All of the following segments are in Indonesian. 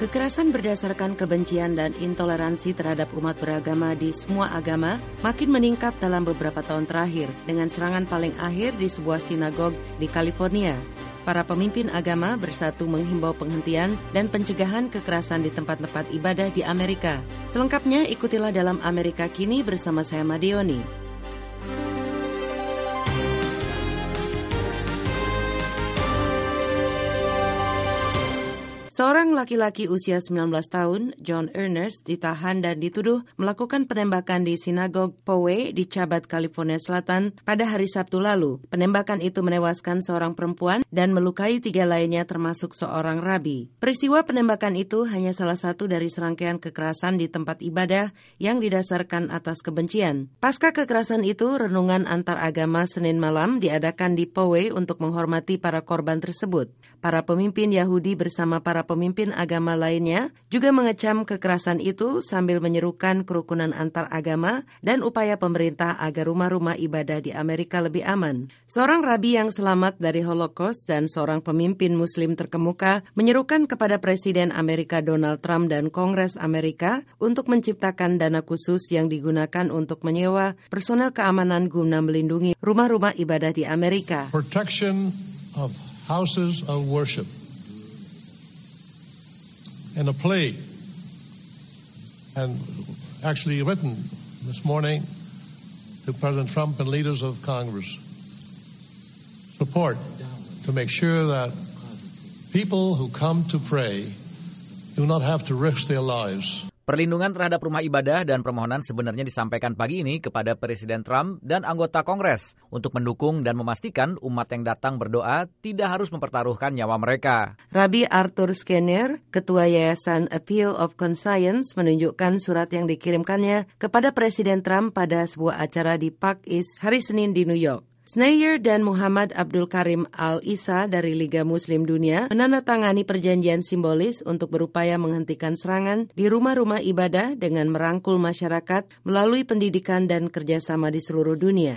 Kekerasan berdasarkan kebencian dan intoleransi terhadap umat beragama di semua agama makin meningkat dalam beberapa tahun terakhir dengan serangan paling akhir di sebuah sinagog di California. Para pemimpin agama bersatu menghimbau penghentian dan pencegahan kekerasan di tempat-tempat ibadah di Amerika. Selengkapnya ikutilah dalam Amerika Kini bersama saya Madeoni. Seorang laki-laki usia 19 tahun, John Earnest, ditahan dan dituduh melakukan penembakan di sinagog Poway di Chabad, California Selatan pada hari Sabtu lalu. Penembakan itu menewaskan seorang perempuan dan melukai 3 lainnya termasuk seorang rabi. Peristiwa penembakan itu hanya salah satu dari serangkaian kekerasan di tempat ibadah yang didasarkan atas kebencian. Pasca kekerasan itu, renungan antar agama Senin malam diadakan di Poway untuk menghormati para korban tersebut. Para pemimpin Yahudi bersama para pemimpin agama lainnya juga mengecam kekerasan itu sambil menyerukan kerukunan antar agama dan upaya pemerintah agar rumah-rumah ibadah di Amerika lebih aman. Seorang rabi yang selamat dari Holocaust dan seorang pemimpin Muslim terkemuka menyerukan kepada Presiden Amerika Donald Trump dan Kongres Amerika untuk menciptakan dana khusus yang digunakan untuk menyewa personel keamanan guna melindungi rumah-rumah ibadah di Amerika. Protection of houses of worship. In a play, and actually written this morning to President Trump and leaders of Congress, support to make sure that people who come to pray do not have to risk their lives. Perlindungan terhadap rumah ibadah dan permohonan sebenarnya disampaikan pagi ini kepada Presiden Trump dan anggota Kongres untuk mendukung dan memastikan umat yang datang berdoa tidak harus mempertaruhkan nyawa mereka. Rabbi Arthur Skinner, Ketua Yayasan Appeal of Conscience, menunjukkan surat yang dikirimkannya kepada Presiden Trump pada sebuah acara di Park East hari Senin di New York. Sneyer dan Muhammad Abdul Karim Al-Isa dari Liga Muslim Dunia menandatangani perjanjian simbolis untuk berupaya menghentikan serangan di rumah-rumah ibadah dengan merangkul masyarakat melalui pendidikan dan kerjasama di seluruh dunia.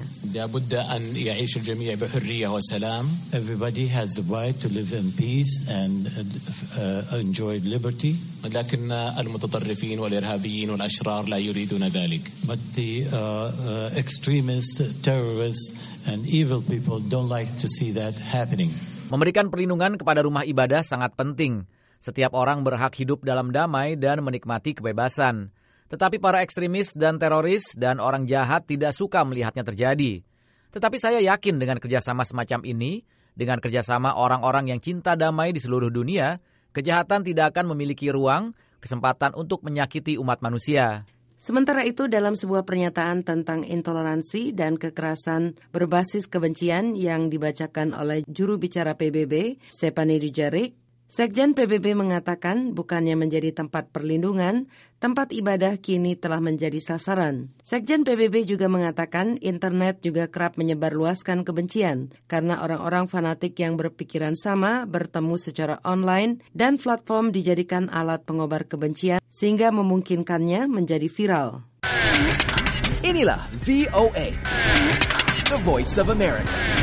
Everybody has the right to live in peace and enjoy liberty. لكن المتطرفين والإرهابيين والأشرار لا يريدون ذلك. But the extremists, terrorists, and evil people don't like to see that happening. Memberikan perlindungan kepada rumah ibadah sangat penting. Setiap orang berhak hidup dalam damai dan menikmati kebebasan. Tetapi para ekstremis dan teroris dan orang jahat tidak suka melihatnya terjadi. Tetapi saya yakin dengan kerjasama semacam ini, dengan kerjasama orang-orang yang cinta damai di seluruh dunia, kejahatan tidak akan memiliki ruang, kesempatan untuk menyakiti umat manusia. Sementara itu, dalam sebuah pernyataan tentang intoleransi dan kekerasan berbasis kebencian yang dibacakan oleh juru bicara PBB, Stephanie Dujarric, Sekjen PBB mengatakan bukannya menjadi tempat perlindungan, tempat ibadah kini telah menjadi sasaran. Sekjen PBB juga mengatakan internet juga kerap menyebarluaskan kebencian karena orang-orang fanatik yang berpikiran sama bertemu secara online dan platform dijadikan alat pengobar kebencian sehingga memungkinkannya menjadi viral. Inilah VOA, The Voice of America.